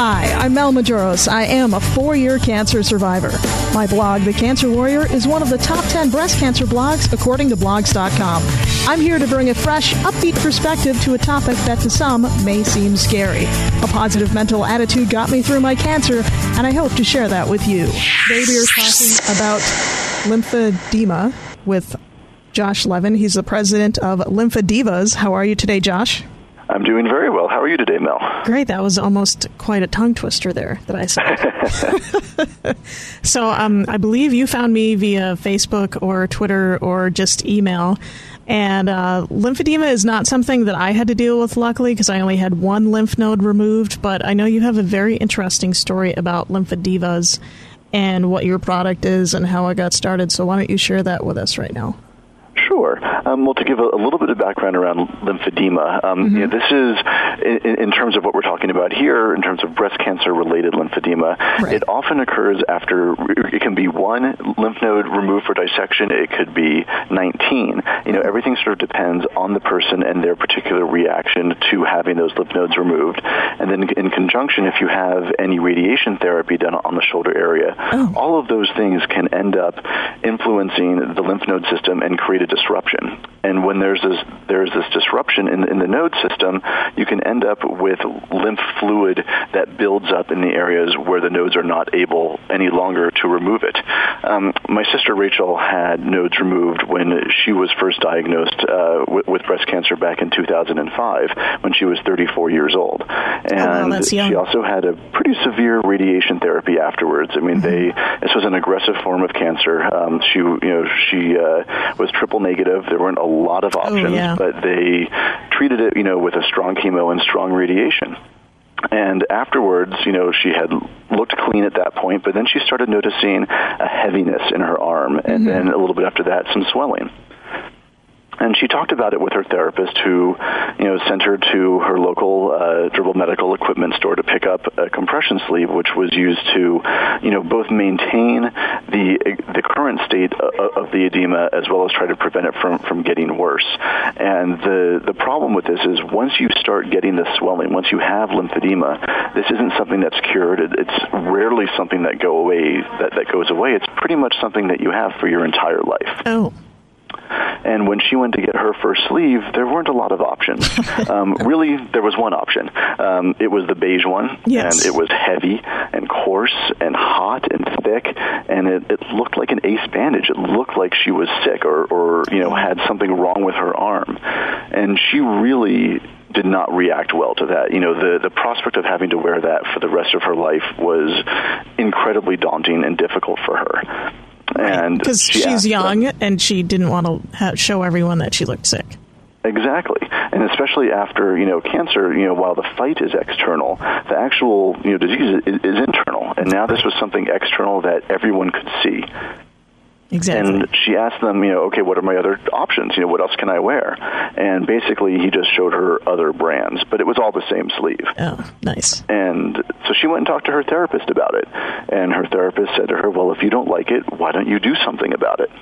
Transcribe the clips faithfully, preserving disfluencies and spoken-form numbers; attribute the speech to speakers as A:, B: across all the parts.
A: Hi, I'm Mel Majoros. I am a four-year cancer survivor. My blog, The Cancer Warrior, is one of the top ten breast cancer blogs according to blogs dot com. I'm here to bring a fresh, upbeat perspective to a topic that to some may seem scary. A positive mental attitude got me through my cancer, and I hope to share that with you. Today we are talking about lymphedema with Josh Levin. He's the president of Lymphedivas. How are you today, Josh?
B: I'm doing very well. How are you today, Mel?
A: Great. That was almost quite a tongue twister there that I said. So um, I believe you found me via Facebook or Twitter or just email. And uh, lymphedema is not something that I had to deal with, luckily, because I only had one lymph node removed. But I know you have a very interesting story about Lymphedivas and what your product is and how it got started. So why don't you share that with us right now?
B: Sure. Um, well, to give a, a little bit of background around lymphedema, um, mm-hmm. you know, this is, in, in terms of what we're talking about here, in terms of breast cancer-related lymphedema, right. It often occurs after, it can be one lymph node removed for dissection, it could be nineteen. You know, everything sort of depends on the person and their particular reaction to having those lymph nodes removed. And then in conjunction, if you have any radiation therapy done on the shoulder area, oh. all of those things can end up influencing the lymph node system and create a disruption. And when there's this there's this disruption in, in the node system, you can end up with lymph fluid that builds up in the areas where the nodes are not able any longer to remove it. Um, my sister Rachel had nodes removed when she was first diagnosed uh, with, with breast cancer back in two thousand five, when she was thirty-four years old. And
A: oh, wow, she
B: also had a pretty severe radiation therapy afterwards. I mean, mm-hmm. they this was an aggressive form of cancer. Um, she, you know, she uh, was triple negative. There weren't a lot of options,
A: oh, yeah.
B: but they treated it, you know, with a strong chemo and strong radiation. And afterwards, you know, she had looked clean at that point, but then she started noticing a heaviness in her arm, and mm-hmm. then a little bit after that, some swelling. And she talked about it with her therapist, who, you know, sent her to her local uh, durable medical equipment store to pick up a compression sleeve, which was used to, you know, both maintain the the current state of, of the edema as well as try to prevent it from, from getting worse. And the the problem with this is once you start getting the swelling, once you have lymphedema, this isn't something that's cured. It, it's rarely something that go away that, that goes away. It's pretty much something that you have for your entire life.
A: Oh.
B: And when she went to get her first sleeve, there weren't a lot of options. Um, really, there was one option. Um, it was the beige one,
A: yes.
B: and it was heavy and coarse and hot and thick, and it, it looked like an ace bandage. It looked like she was sick or, or, you know, had something wrong with her arm. And she really did not react well to that. You know, the, the prospect of having to wear that for the rest of her life was incredibly daunting and difficult for her. And
A: because she she's young them, and she didn't want to ha- show everyone that she looked sick.
B: Exactly. And especially after, you know, cancer, you know, while the fight is external, the actual, you know, disease is, is internal. And now this was something external that everyone could see.
A: Exactly.
B: And she asked them, you know, okay, what are my other options? You know, what else can I wear? And basically, he just showed her other brands, but it was all the same sleeve.
A: Oh, nice.
B: And so she went and talked to her therapist about it. And her therapist said to her, well, if you don't like it, why don't you do something about it?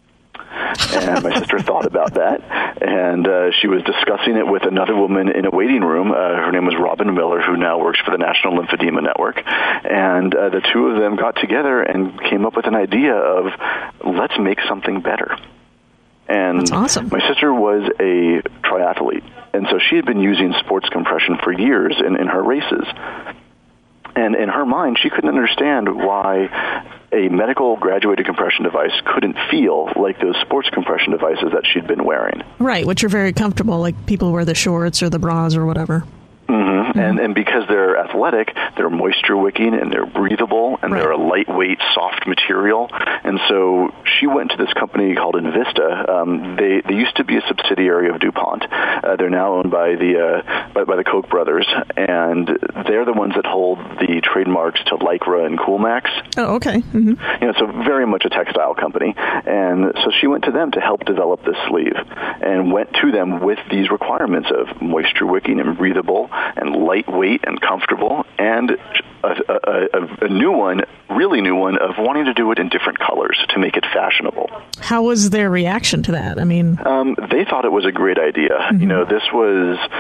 B: And my sister thought about that, and uh, she was discussing it with another woman in a waiting room. Uh, her name was Robin Miller, who now works for the National Lymphedema Network. And uh, the two of them got together and came up with an idea of, let's make something better. And
A: That's awesome.
B: My sister was a triathlete, and so she had been using sports compression for years in, in her races. And in her mind, she couldn't understand why a medical graduated compression device couldn't feel like those sports compression devices that she'd been wearing.
A: Right, which are very comfortable, like people wear the shorts or the bras or whatever.
B: Mm-hmm. Mm-hmm. And, and because they're athletic, they're moisture wicking and they're breathable and right. they're a lightweight, soft material. And so she went to this company called Invista. Um, they they used to be a subsidiary of DuPont. Uh, they're now owned by the uh, by, by the Koch brothers, and they're the ones that hold the trademarks to Lycra and Coolmax.
A: Oh, okay. Mm-hmm.
B: You know, so very much a textile company. And so she went to them to help develop this sleeve, and went to them with these requirements of moisture wicking and breathable and lightweight and comfortable, and a, a, a, a new one, really new one, of wanting to do it in different colors to make it fashionable.
A: How was their reaction to that? I mean,
B: um, they thought it was a great idea. Mm-hmm. You know, this was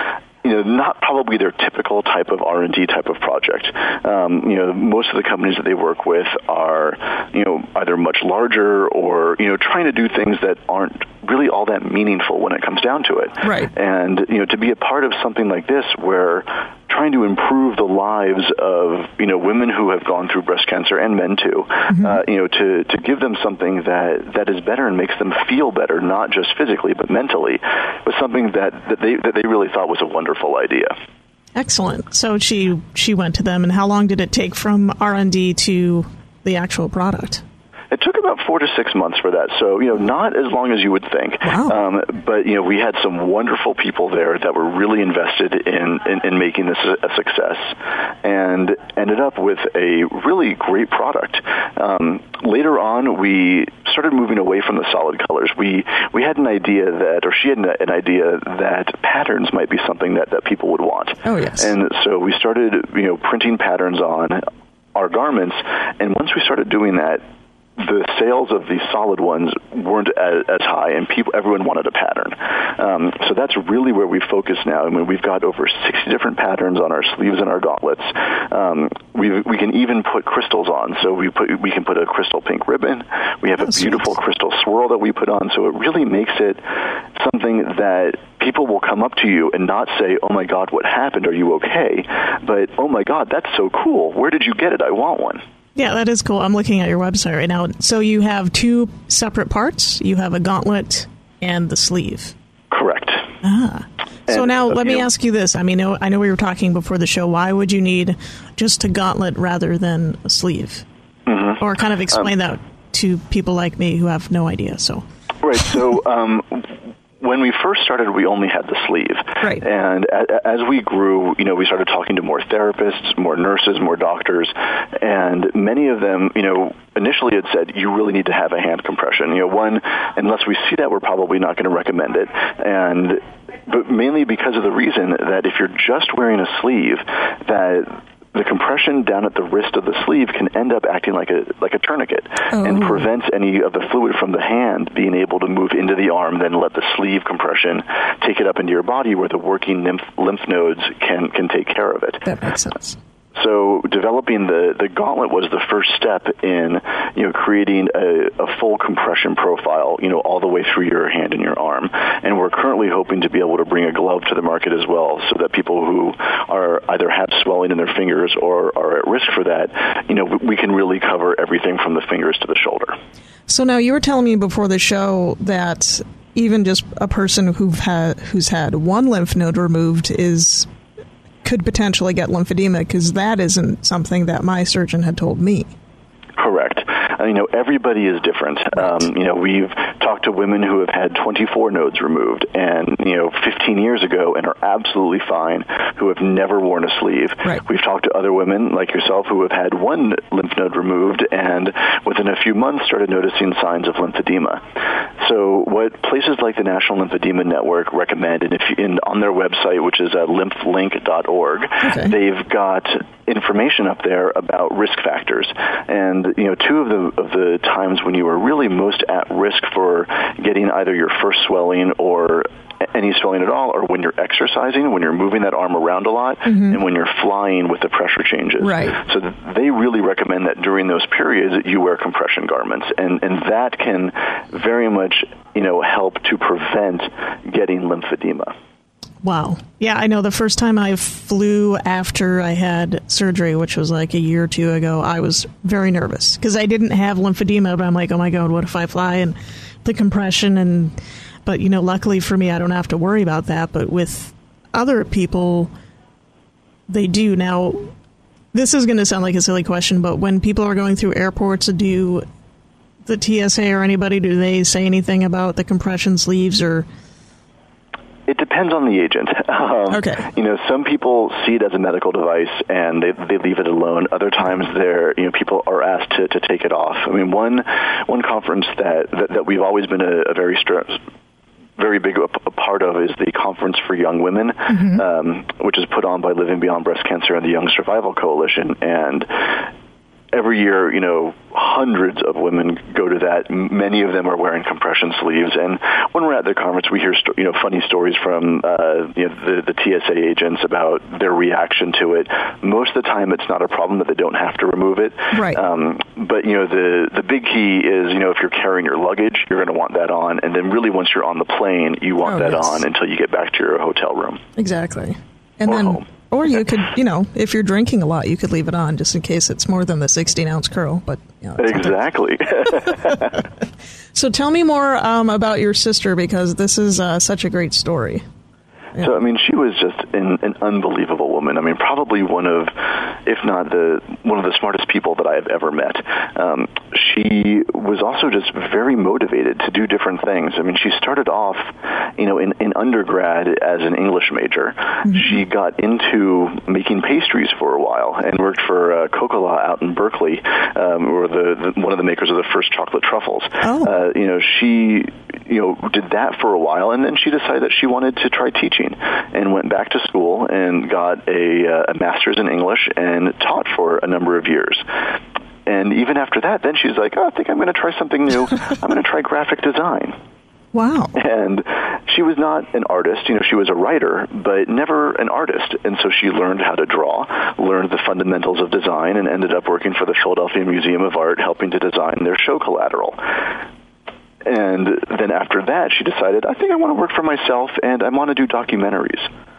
B: you know, not probably their typical type of R and D type of project. Um, you know, most of the companies that they work with are, you know, either much larger or, you know, trying to do things that aren't really all that meaningful when it comes down to it.
A: Right.
B: And, you know, to be a part of something like this where trying to improve the lives of, you know, women who have gone through breast cancer and men too, mm-hmm. uh, you know, to, to give them something that, that is better and makes them feel better, not just physically, but mentally, was something that, that they that they really thought was a wonderful idea.
A: Excellent. So she she went to them, and how long did it take from R and D to the actual product?
B: It took about four to six months for that, so, you know, not as long as you would think.
A: Wow.
B: Um, but, you know, we had some wonderful people there that were really invested in, in, in making this a, a success and ended up with a really great product. Um, later on, we started moving away from the solid colors. We we had an idea that, or she had an, an idea that patterns might be something that, that people would want.
A: Oh, yes.
B: And so we started, you know, printing patterns on our garments, and once we started doing that, the sales of the solid ones weren't as, as high, and people, everyone wanted a pattern. Um, so that's really where we focus now. I mean, we've got over sixty different patterns on our sleeves and our gauntlets. Um, we we can even put crystals on. So we put we can put a crystal pink ribbon. We have a beautiful crystal swirl that we put on. So it really makes it something that people will come up to you and not say, "Oh my God, what happened? Are you okay?" But, "Oh my God, that's so cool. Where did you get it? I want one."
A: Yeah, that is cool. I'm looking at your website right now. So you have two separate parts. You have a gauntlet and the sleeve.
B: Correct.
A: Ah. So
B: and,
A: now
B: uh,
A: let me
B: know,
A: ask you this. I mean, I know we were talking before the show. Why would you need just a gauntlet rather than a sleeve? Mm-hmm. Or kind of explain um, that to people like me who have no idea. So
B: Right. So um, when we first started, we only had the sleeve.
A: Right.
B: And a, as we grew, you know, we started talking to more therapists, more nurses, more doctors, and many of them, you know, initially had said, you really need to have a hand compression. You know, one, unless we see that, we're probably not going to recommend it. And but mainly because of the reason that if you're just wearing a sleeve, that the compression down at the wrist of the sleeve can end up acting like a like a tourniquet oh. and prevents any of the fluid from the hand being able to move into the arm, then let the sleeve compression take it up into your body where the working lymph, lymph nodes can, can take care of it.
A: That makes sense.
B: So developing the, the gauntlet was the first step in, you know, creating a, a full compression profile, you know, all the way through your hand and your arm. And we're currently hoping to be able to bring a glove to the market as well, so that people who are either have swelling in their fingers or are at risk for that, you know, we can really cover everything from the fingers to the shoulder.
A: So now you were telling me before the show that even just a person who've had, who's had one lymph node removed is could potentially get lymphedema, because that isn't something that my surgeon had told me.
B: Correct. Uh, you know, everybody is different.
A: Right.
B: Um, you know, we've talked to women who have had twenty-four nodes removed and, you know, fifteen years ago and are absolutely fine, who have never worn a sleeve.
A: Right.
B: We've talked to other women like yourself who have had one lymph node removed and within a few months started noticing signs of lymphedema. So what places like the National Lymphedema Network recommend, and if in on their website, which is uh, lymph link dot org, okay. they've got information up there about risk factors. And, you know, two of the of the times when you are really most at risk for getting either your first swelling or any swelling at all, or when you're exercising, when you're moving that arm around a lot, mm-hmm. and when you're flying with the pressure changes.
A: Right.
B: So they really recommend that during those periods you wear compression garments, and, and that can very much, you know, help to prevent getting lymphedema.
A: Wow. Yeah, I know the first time I flew after I had surgery, which was like a year or two ago, I was very nervous because I didn't have lymphedema, but I'm like, oh my God, what if I fly? And the compression and, but you know, luckily for me, I don't have to worry about that. But with other people, they do. Now, this is going to sound like a silly question, but when people are going through airports, do the T S A or anybody, do they say anything about the compression sleeves or...
B: It depends on the agent. Um,
A: okay.
B: You know, some people see it as a medical device and they they leave it alone. Other times, they're you know people are asked to, to take it off. I mean, one one conference that that, that we've always been a, a very stressed. very big a part of is the Conference for Young Women, mm-hmm. um, which is put on by Living Beyond Breast Cancer and the Young Survival Coalition. And every year, you know, hundreds of women go to that. Many of them are wearing compression sleeves. And when we're at the conference, we hear, you know, funny stories from, uh, you know, the, the T S A agents about their reaction to it. Most of the time, it's not a problem that they don't have to remove it.
A: Right.
B: Um, but, you know, the, the big key is, you know, if you're carrying your luggage, you're going to want that on. And then really once you're on the plane, you want
A: oh,
B: that
A: yes.
B: on until you get back to your hotel room.
A: Exactly. And
B: or
A: then,
B: home.
A: Or you could, you know, if you're drinking a lot, you could leave it on just in case it's more than the sixteen ounce curl. But you know,
B: exactly.
A: So tell me more um, about your sister, because this is uh, such a great story. Yeah.
B: So, I mean, she was just an, an unbelievable woman. I mean, probably one of, if not the one of the smartest people that I have ever met. Um, she was also just very motivated to do different things. I mean, she started off, you know, in, in undergrad as an English major. Mm-hmm. She got into making pastries for a while and worked for uh, Coca-Cola out in Berkeley, um, or the, the one of the makers of the first chocolate truffles.
A: Oh.
B: Uh, you know, she, you know, did that for a while, and then she decided that she wanted to try teaching. And went back to school and got a, uh, a master's in English and taught for a number of years. And even after that, then she's like, oh, I think I'm going to try something new. I'm going to try graphic design.
A: Wow.
B: And she was not an artist. You know, she was a writer, but never an artist. And so she learned how to draw, learned the fundamentals of design, and ended up working for the Philadelphia Museum of Art, helping to design their show collateral. And then after that, she decided, I think I want to work for myself, and I want to do documentaries.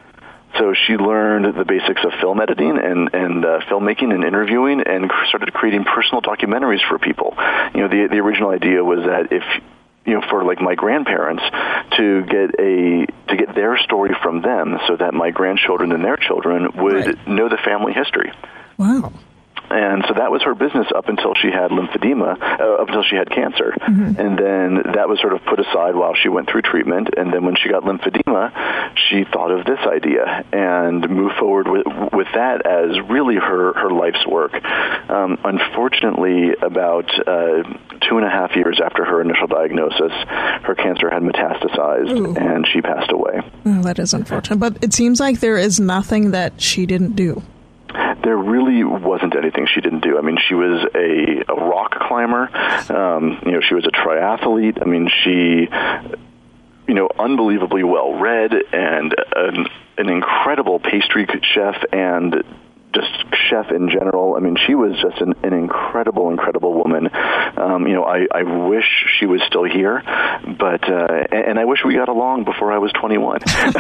B: So she learned the basics of film editing and, and uh, filmmaking and interviewing, and started creating personal documentaries for people. You know, the the original idea was that if, you know, for like my grandparents, to get a to get their story from them, so that my grandchildren and their children would right. know the family history.
A: Wow.
B: And so that was her business up until she had lymphedema, uh, up until she had cancer. Mm-hmm. And then that was sort of put aside while she went through treatment. And then when she got lymphedema, she thought of this idea and moved forward with, with that as really her, her life's work. Um, unfortunately, about uh, two and a half years after her initial diagnosis, her cancer had metastasized. Ooh. And she passed away.
A: Oh, that is unfortunate. But it seems like there is nothing that she didn't do.
B: There really wasn't anything she didn't do. I mean, she was a, a rock climber. Um, you know, she was a triathlete. I mean, she, you know, unbelievably well-read and an, an incredible pastry chef and just chef in general. I mean, she was just an, an incredible, incredible woman. Um, you know, I, I wish she was still here, but uh, and, and I wish we got along before I was twenty-one.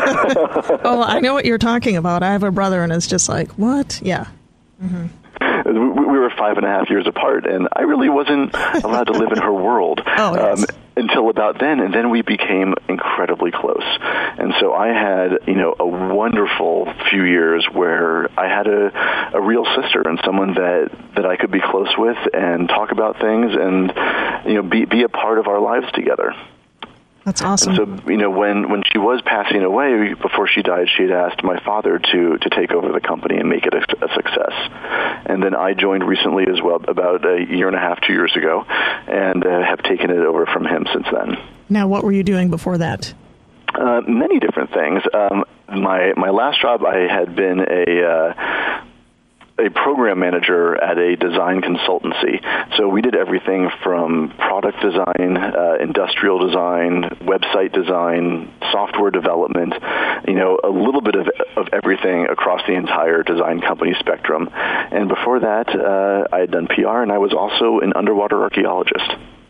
A: Oh, I know what you're talking about. I have a brother, and it's just like, what? Yeah. Mm-hmm.
B: We were five and a half years apart, and I really wasn't allowed to live in her world
A: oh, yes. um,
B: until about then, and then we became incredibly close. And so I had, you know, a wonderful few years where I had a, a real sister and someone that, that I could be close with and talk about things and, you know, be, be a part of our lives together.
A: That's awesome.
B: And so, you know, when, when she was passing away, before she died, she had asked my father to, to take over the company and make it a, a success. And then I joined recently as well, about a year and a half, two years ago, and uh, have taken it over from him since then.
A: Now, what were you doing before that?
B: Uh, many different things. Um, my my last job, I had been a... Uh, a program manager at a design consultancy. So we did everything from product design, uh, industrial design, website design, software development, you know, a little bit of, of everything across the entire design company spectrum. And before that, uh, I had done P R, and I was also an underwater archaeologist.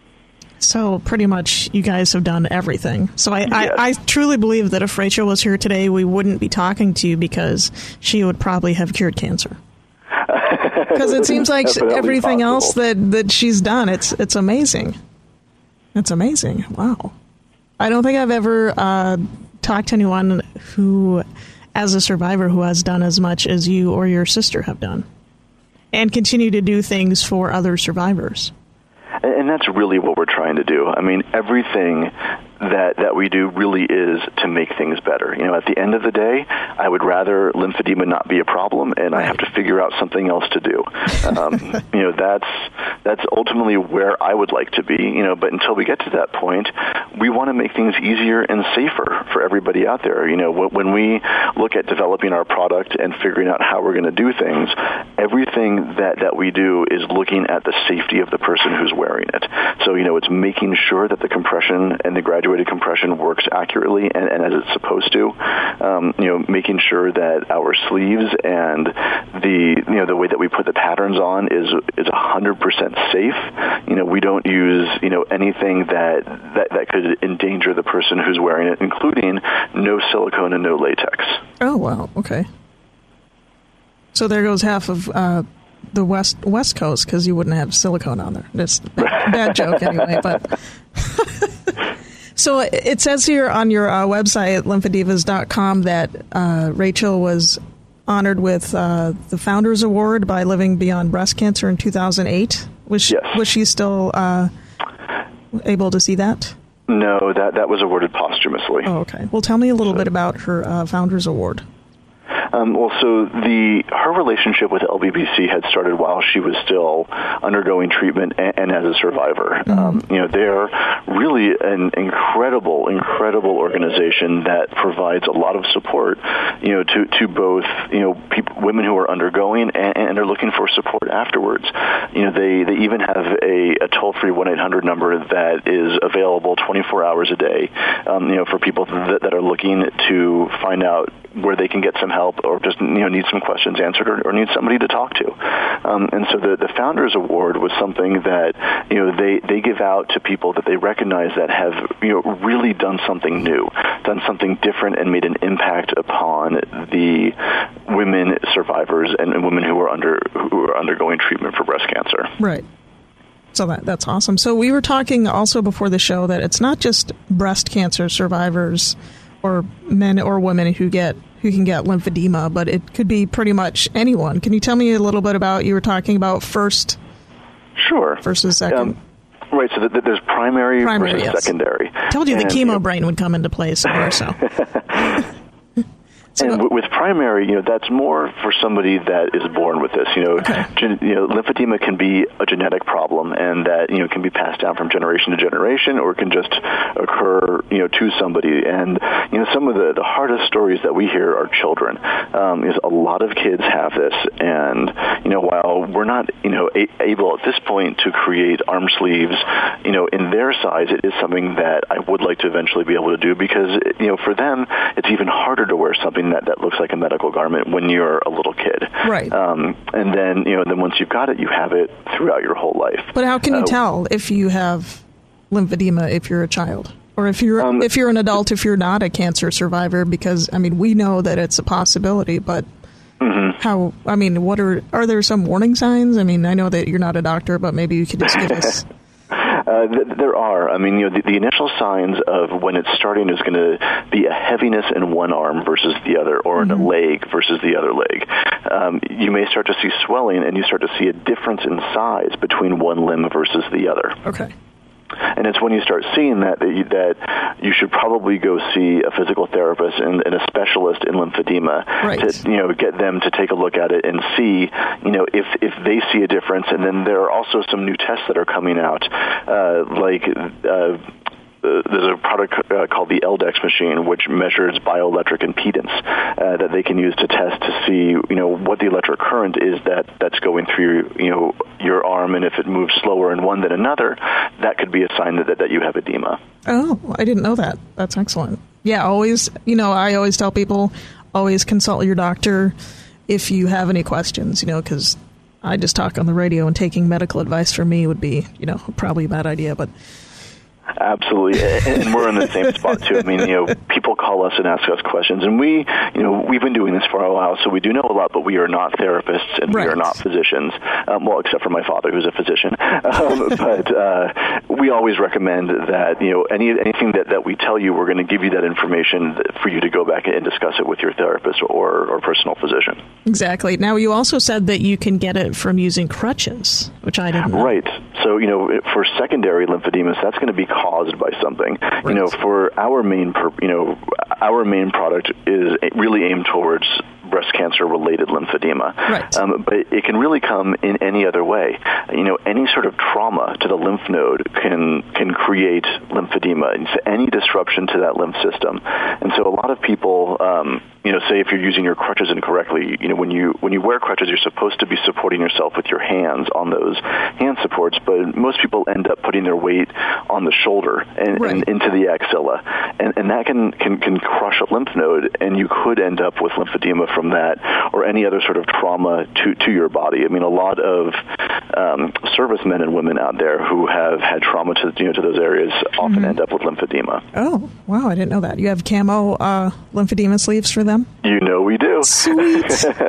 A: So pretty much you guys have done everything. So I,
B: yes.
A: I, I truly believe that if Rachel was here today, we wouldn't be talking to you because she would probably have cured cancer. Because it seems like everything possible. else that, that she's done, it's it's amazing. It's amazing. Wow. I don't think I've ever uh, talked to anyone who, as a survivor, who has done as much as you or your sister have done and continue to do things for other survivors.
B: And that's really what we're trying to do. I mean, everything that, that we do really is to make things better. You know, at the end of the day, I would rather lymphedema not be a problem and I have to figure out something else to do. Um, you know, that's that's ultimately where I would like to be, you know, but until we get to that point, we want to make things easier and safer for everybody out there. You know, when we look at developing our product and figuring out how we're going to do things, everything that, that we do is looking at the safety of the person who's wearing it. So, you know, it's making sure that the compression and the graduated compression works accurately and, and as it's supposed to. Um, you know, making sure that our sleeves and the, you know, the way that we put the patterns on is is one hundred percent safe. You know, we don't use, you know, anything that, that, that could endanger the person who's wearing it, including no silicone and no latex.
A: Oh, wow. Okay. So there goes half of uh, the West West Coast because you wouldn't have silicone on there. That's a bad, bad joke anyway, but... So it says here on your uh, website, lymphedivas dot com, that uh, Rachel was honored with uh, the Founders Award by Living Beyond Breast Cancer in two thousand eight. Was she,
B: yes.
A: was she still uh, able to see that?
B: No, that, that was awarded posthumously.
A: Oh, okay. Well, tell me a little so. bit about her uh, Founders Award.
B: Um, well, so the her relationship with L B B C had started while she was still undergoing treatment and, and as a survivor. Mm-hmm. Um, you know, they're really an incredible, incredible organization that provides a lot of support, you know, to, to both, you know, people, women who are undergoing and, and are looking for support afterwards. You know, they, they even have a, a toll-free one eight hundred number that is available twenty-four hours a day, um, you know, for people that, that are looking to find out where they can get some help or just, you know, need some questions answered or, or need somebody to talk to. Um, and so the, the Founders Award was something that, you know, they, they give out to people that they recognize that have, you know, really done something new, done something different and made an impact upon the women survivors and, and women who are under who are undergoing treatment for breast cancer.
A: Right. So that that's awesome. So we were talking also before the show that it's not just breast cancer survivors or men or women who get who can get lymphedema, but it could be pretty much anyone. Can you tell me a little bit about, you were talking about first
B: Sure.
A: versus second?
B: Um, right, so that there's primary, primary versus yes. secondary.
A: Told you
B: and,
A: the chemo brain would come into play somewhere, so.
B: And w- with primary, you know, that's more for somebody that is born with this. You know,
A: okay.
B: gen- you know, lymphedema can be a genetic problem, and that, you know, can be passed down from generation to generation, or it can just occur, you know, to somebody. And, you know, some of the, the hardest stories that we hear are children. Um, is a lot of kids have this, and, you know, while we're not, you know, a- able at this point to create arm sleeves, you know, in their size, it is something that I would like to eventually be able to do because, you know, for them, it's even harder to wear something that, that looks like a medical garment when you're a little kid.
A: Right.
B: Um, and then, you know, then once you've got it, you have it throughout your whole life.
A: But how can you
B: uh,
A: tell if you have lymphedema if you're a child? Or if you're um, if you're an adult, if you're not a cancer survivor? Because, I mean, we know that it's a possibility, but mm-hmm. how, I mean, what are, are there some warning signs? I mean, I know that you're not a doctor, but maybe you could just give us...
B: Uh, th- there are. I mean, you know, the, the initial signs of when it's starting is going to be a heaviness in one arm versus the other, or in mm-hmm. a leg versus the other leg. Um, you may start to see swelling, and you start to see a difference in size between one limb versus the other.
A: Okay.
B: And it's when you start seeing that that you, that you should probably go see a physical therapist and, and a specialist in lymphedema
A: right.
B: to, you know, get them to take a look at it and see, you know, if if they see a difference. And then there are also some new tests that are coming out, uh, like. Uh, Uh, there's a product uh, called the L D E X machine, which measures bioelectric impedance uh, that they can use to test to see, you know, what the electric current is that, that's going through, you know, your arm, and if it moves slower in one than another, that could be a sign that, that, that you have edema.
A: Oh, I didn't know that. That's excellent. Yeah, always, you know, I always tell people, always consult your doctor if you have any questions, you know, because I just talk on the radio, and taking medical advice from me would be, you know, probably a bad idea, but...
B: Absolutely, and we're in the same spot too. I mean, you know, people call us and ask us questions, and we, you know, we've been doing this for a while, so we do know a lot, but we are not therapists and
A: right.
B: we are not physicians. Um, well, except for my father, who's a physician. Um, but uh, we always recommend that, you know, any anything that, that we tell you, we're going to give you that information for you to go back and discuss it with your therapist or, or personal physician.
A: Exactly. Now, you also said that you can get it from using crutches, which I didn't know.
B: Right. so, you know, for secondary lymphodemas, that's going to be caused by something. Right. You know, for our main, you know, our main product is really aimed towards breast cancer-related lymphedema. Right. Um, but it can really come in any other way. You know, any sort of trauma to the lymph node can can create lymphedema. It's any disruption to that lymph system. And so a lot of people, um, you know, say if you're using your crutches incorrectly, you know, when you when you wear crutches, you're supposed to be supporting yourself with your hands on those hand supports, but most people end up putting their weight on the shoulder and, right. and into the axilla. And, and that can, can, can crush a lymph node, and you could end up with lymphedema from that or any other sort of trauma to, to your body. I mean, a lot of um, servicemen and women out there who have had trauma to, you know, to those areas often mm-hmm. end up with lymphedema.
A: Oh, wow, I didn't know that. You have camo uh, lymphedema sleeves for them?
B: You know we do.
A: Sweet.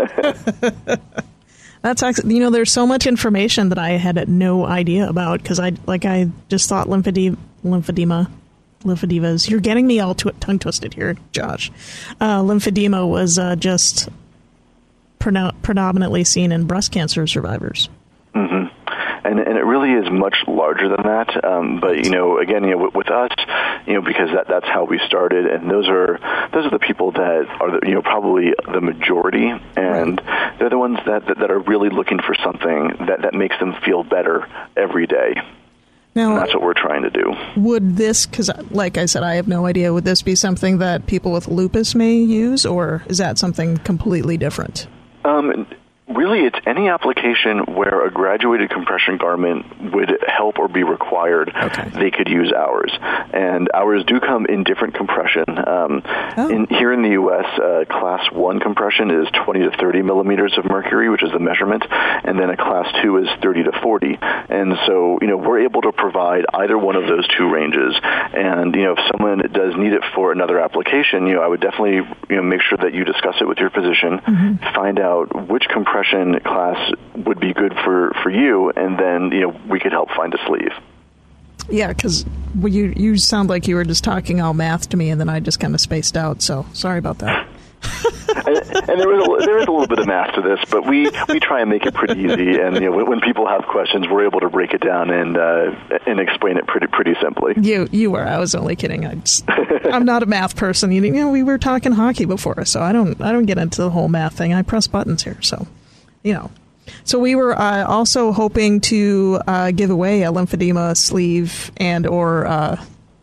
A: That's actually, you know, there's so much information that I had no idea about because I, like, I just thought lymphedema, lymphedema, lymphedevas. You're getting me all tw- tongue twisted here, Josh. Uh, lymphedema was uh, just pre- predominantly seen in breast cancer survivors.
B: Mm-hmm. And, and it really is much larger than that. Um, but, you know, again, you know, with, with us, you know, because that, that's how we started. And those are those are the people that are, the, you know, probably the majority. And right. they're the ones that, that, that are really looking for something that, that makes them feel better every day. Now, and that's what we're trying to do.
A: Would this, because like I said, I have no idea, would this be something that people with lupus may use, or is that something completely different?
B: Um Really, it's any application where a graduated compression garment would help or be required. Okay. They could use ours, and ours do come in different compression. Um, oh. in, here in the U S, uh, class one compression is twenty to thirty millimeters of mercury, which is the measurement, and then a class two is thirty to forty. And so, you know, we're able to provide either one of those two ranges. And you know, if someone does need it for another application, you know, I would definitely you know make sure that you discuss it with your physician, mm-hmm. find out which compression class would be good for, for you, and then you know we could help find a sleeve.
A: Yeah, because well, you you sound like you were just talking all math to me, and then I just kind of spaced out. So sorry about that.
B: and, and there is a, there is a little bit of math to this, but we, we try and make it pretty easy. And you know, when, when people have questions, we're able to break it down and uh, and explain it pretty pretty simply.
A: You you were. I was only kidding. I just, I'm not a math person. You know, we were talking hockey before, so I don't I don't get into the whole math thing. I press buttons here, so. You know, so we were uh, also hoping to uh, give away a lymphedema sleeve and or uh,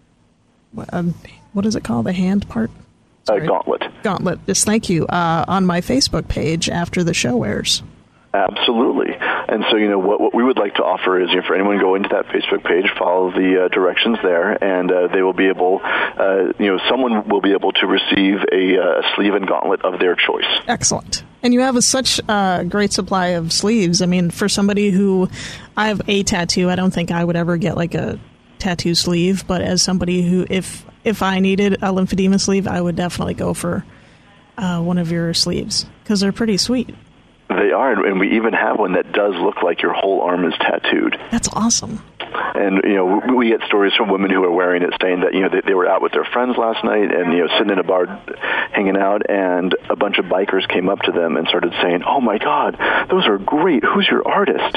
A: um, what is it called? The hand part?
B: Uh, gauntlet.
A: Gauntlet. Just thank you uh, on my Facebook page after the show airs.
B: Absolutely. And so, you know, what, what we would like to offer is, you know, for anyone going to that Facebook page, follow the uh, directions there, and uh, they will be able, uh, you know, someone will be able to receive a uh, sleeve and gauntlet of their choice.
A: Excellent. And you have a, such a uh, great supply of sleeves. I mean, for somebody who, I have a tattoo, I don't think I would ever get like a tattoo sleeve, but as somebody who, if if I needed a lymphedema sleeve, I would definitely go for uh, one of your sleeves, because they're pretty sweet.
B: They are, and we even have one that does look like your whole arm is tattooed.
A: That's awesome.
B: And, you know, we get stories from women who are wearing it saying that, you know, they, they were out with their friends last night and, you know, sitting in a bar hanging out, and a bunch of bikers came up to them and started saying, "Oh, my God, those are great. Who's your artist?"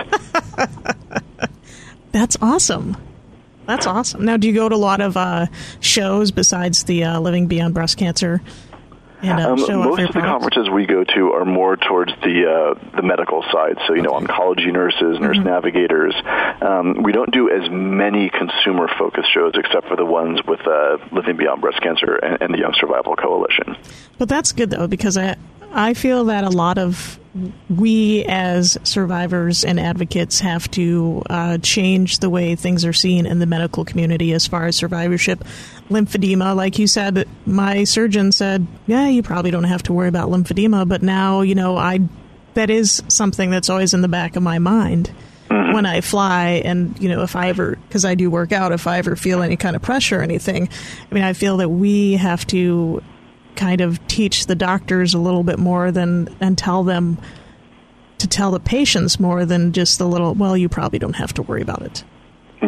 A: That's awesome. That's awesome. Now, do you go to a lot of uh, shows besides the uh, Living Beyond Breast Cancer? And, uh,
B: um, most of the products? conferences we go to are more towards the uh, the medical side. So, you okay. know, oncology nurses, nurse mm-hmm. navigators. Um, we don't do as many consumer-focused shows except for the ones with uh, Living Beyond Breast Cancer and, and the Young Survival Coalition.
A: But that's good, though, because I, I feel that a lot of we as survivors and advocates have to uh, change the way things are seen in the medical community as far as survivorship. Lymphedema, like you said, my surgeon said, yeah, you probably don't have to worry about lymphedema, but now, you know, I that is something that's always in the back of my mind mm-hmm. when I fly, and, you know, if I ever, because I do work out, if I ever feel any kind of pressure or anything, I mean, I feel that we have to kind of teach the doctors a little bit more than and tell them to tell the patients more than just the little, well, you probably don't have to worry about it.
B: Right.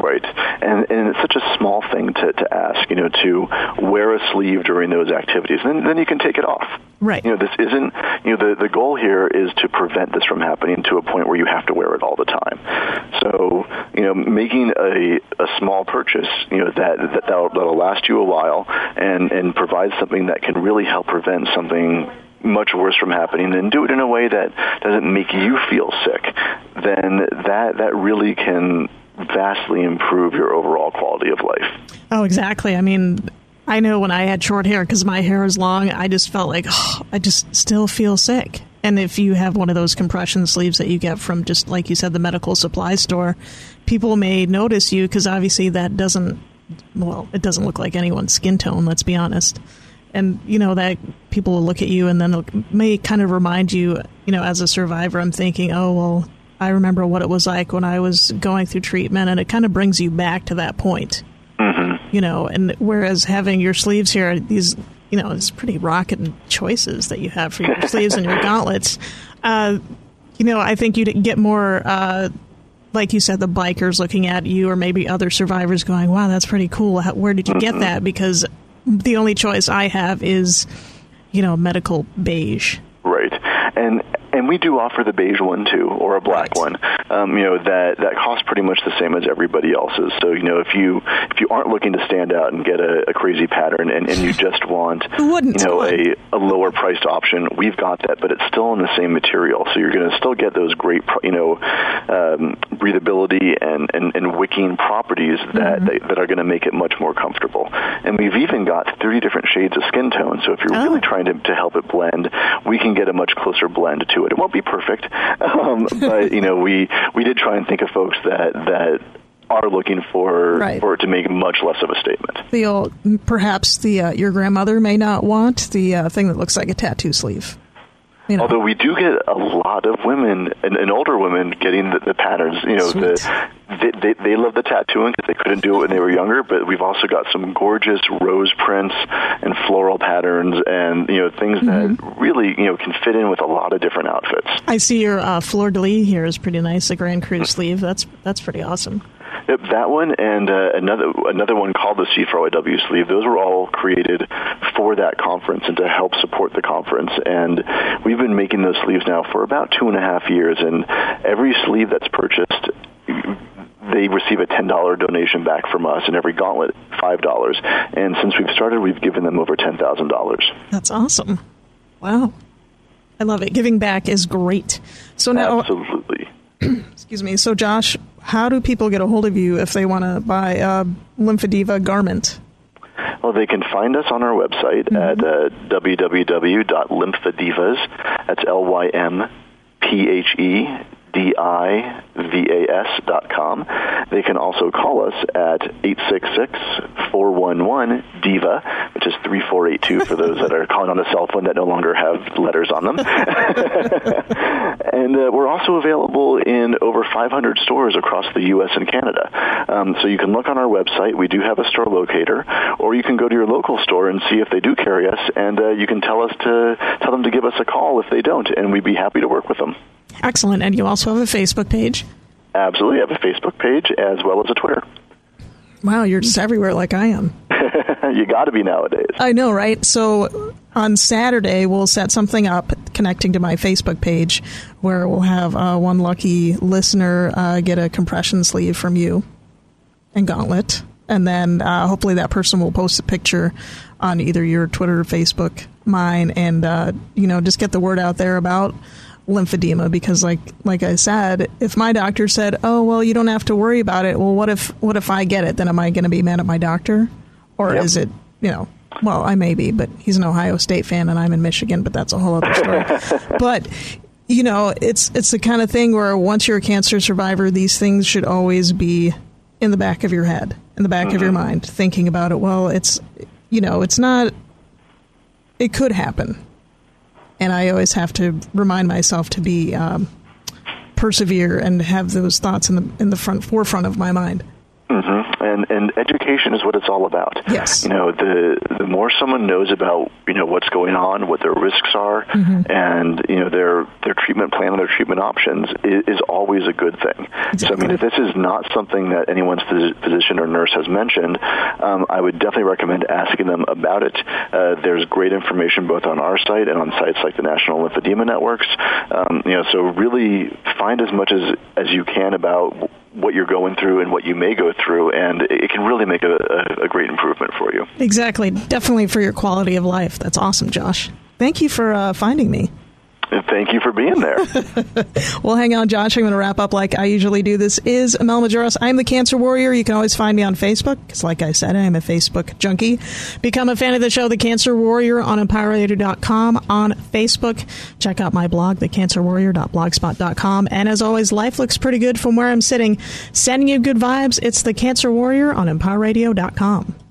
B: Right. And, and it's such a small thing to, to ask, you know, to wear a sleeve during those activities. And then, then you can take it off.
A: Right.
B: You know, this isn't, you know, the, the goal here is to prevent this from happening to a point where you have to wear it all the time. So, you know, making a, a small purchase, you know, that, that that'll, that'll last you a while and, and provide something that can really help prevent something much worse from happening, and do it in a way that doesn't make you feel sick, then that that really can vastly improve your overall quality of life.
A: Oh, exactly. I mean, I know when I had short hair, because my hair is long, I just felt like, oh, I just still feel sick. And if you have one of those compression sleeves that you get from, just like you said, the medical supply store, people may notice you because obviously that doesn't, well, it doesn't look like anyone's skin tone, let's be honest. And, you know, that people will look at you and then it may kind of remind you, you know, as a survivor, I'm thinking, oh, well, I remember what it was like when I was going through treatment, and it kind of brings you back to that point. Mm-hmm. You know, and whereas having your sleeves here, these, you know, it's pretty rocket choices that you have for your sleeves and your gauntlets. Uh, you know, I think you'd get more, uh, like you said, the bikers looking at you, or maybe other survivors going, wow, that's pretty cool. How, where did you get that? Because the only choice I have is, you know, medical beige.
B: Right. And and we do offer the beige one, too, or a black right. one, um, you know, that, that costs pretty much the same as everybody else's. So, you know, if you if you aren't looking to stand out and get a, a crazy pattern and, and you just want, you know, a, a lower-priced option, we've got that, but it's still in the same material. So you're going to still get those great, you know, um, breathability and, and, and wicking properties that, mm-hmm. that, that are going to make it much more comfortable. And we've even got three different shades of skin tone. So if you're oh. really trying to, to help it blend, we can get a much closer blend to it. It won't be perfect, um, but you know, we we did try and think of folks that that are looking for right. for it to make much less of a statement.
A: The old, perhaps the uh, your grandmother may not want the uh, thing that looks like a tattoo sleeve. You know.
B: Although we do get a lot of women and, and older women getting the, the patterns. You know, the, they, they they love the tattooing because they couldn't do it when they were younger. But we've also got some gorgeous rose prints and floral patterns, and you know, things mm-hmm. that really you know can fit in with a lot of different outfits.
A: I see your uh, fleur de lis here is pretty nice. The Grand Cru sleeve. That's that's pretty awesome.
B: Yep, that one and uh, another another one called the C four O W sleeve. Those were all created for that conference and to help support the conference. And we've been making those sleeves now for about two and a half years. And every sleeve that's purchased, they receive a ten dollars donation back from us, and every gauntlet, five dollars. And since we've started, we've given them over ten thousand dollars.
A: That's awesome. Wow. I love it. Giving back is great. So now,
B: absolutely.
A: Excuse me. So, Josh, how do people get a hold of you if they want to buy a Lymphediva garment?
B: Well, they can find us on our website mm-hmm. at uh, w w w dot lymphedivas, that's L Y M P H E D I V A S dot com. They can also call us at eight six six, four one one, D I V A, which is three four eight two for those that are calling on a cell phone that no longer have letters on them. And uh, we're also available in over five hundred stores across the U S and Canada. Um, so you can look on our website. We do have a store locator, or you can go to your local store and see if they do carry us, and uh, you can tell us to tell them to give us a call if they don't, and we'd be happy to work with them.
A: Excellent. And you also have a Facebook page?
B: Absolutely. I have a Facebook page as well as a Twitter.
A: Wow, you're just everywhere like I am.
B: You got to be nowadays.
A: I know, right? So on Saturday, we'll set something up connecting to my Facebook page where we'll have uh, one lucky listener uh, get a compression sleeve from you and gauntlet. And then uh, hopefully that person will post a picture on either your Twitter or Facebook, mine, and, uh, you know, just get the word out there about lymphedema, because like like I said, if my doctor said, oh, well, you don't have to worry about it, well, what if what if I get it? Then am I going to be mad at my doctor? Or yep. is it, you know, well, I may be, but he's an Ohio State fan and I'm in Michigan, but that's a whole other story. But, you know, it's it's the kind of thing where once you're a cancer survivor, these things should always be in the back of your head, in the back mm-hmm. of your mind, thinking about it. Well, it's, you know, it's not, it could happen. And I always have to remind myself to be um, persevere and have those thoughts in the in the front forefront of my mind.
B: Mm-hmm. and, and education is what it's all about.
A: Yes.
B: You know, the the more someone knows about, you know, what's going on, what their risks are, mm-hmm. and, you know, their their treatment plan and their treatment options is, is always a good thing. Exactly. So, I mean, if this is not something that anyone's physician or nurse has mentioned, um, I would definitely recommend asking them about it. Uh, there's great information both on our site and on sites like the National Lymphedema Networks. Um, you know, so really find as much as, as you can about what you're going through and what you may go through, and it can really make a, a, a great improvement for you.
A: Exactly. Definitely for your quality of life. That's awesome, Josh. Thank you for uh, finding me.
B: Thank you for being there.
A: Well, hang on, Josh. I'm going to wrap up like I usually do. This is Mel Majoros. I'm the Cancer Warrior. You can always find me on Facebook, because like I said, I am a Facebook junkie. Become a fan of the show, The Cancer Warrior, on Empower Radio dot com on Facebook. Check out my blog, the cancer warrior dot blogspot dot com. And as always, life looks pretty good from where I'm sitting. Sending you good vibes, it's The Cancer Warrior on Empower Radio dot com.